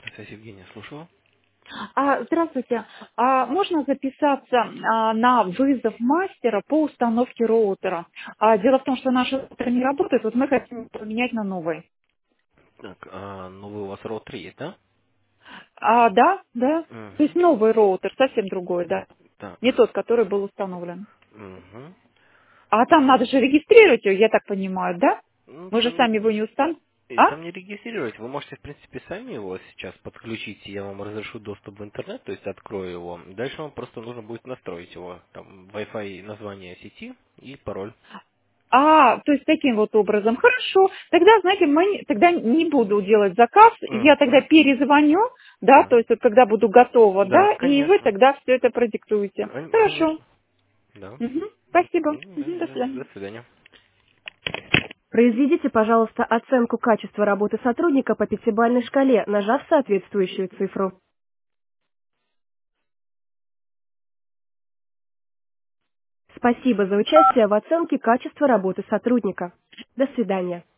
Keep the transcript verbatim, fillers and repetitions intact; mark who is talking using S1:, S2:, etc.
S1: Связь Евгения, слушаю.
S2: А, здравствуйте. А можно записаться а, на вызов мастера по установке роутера? А, дело в том, что наш роутер не работает, вот мы хотим поменять на новый.
S1: Так, а, новый у вас роутер есть, да?
S2: А, да, да. То есть
S1: Угу.
S2: новый роутер, совсем другой, да. Не
S1: Так.
S2: тот, который был установлен.
S1: Угу.
S2: А там надо же регистрировать его, я так понимаю, да?
S1: Ну,
S2: Мы же
S1: там не,
S2: сами его не установим.
S1: и
S2: А?
S1: там не регистрировать. Вы можете, в принципе, сами его сейчас подключить, и я вам разрешу доступ в интернет, то есть открою его. Дальше вам просто нужно будет настроить его. Там Wi-Fi название сети и пароль.
S2: А, то есть таким вот образом. Хорошо. Тогда, знаете, мы не- тогда не буду делать заказ. Я тогда
S1: Угу.
S2: перезвоню, да,
S1: Да.
S2: то есть вот когда буду готова,
S1: Да,
S2: да, и вы
S1: конечно.
S2: тогда все это продиктуете.
S1: Кон-
S2: Хорошо.
S1: Конечно. Да.
S2: Мгм. Спасибо.
S1: Ну, да,
S2: Мгм. До
S1: До
S2: свидания.
S1: до свидания.
S3: Произведите, пожалуйста, оценку качества работы сотрудника по пятибалльной шкале, нажав соответствующую цифру. Спасибо за участие в оценке качества работы сотрудника. До свидания.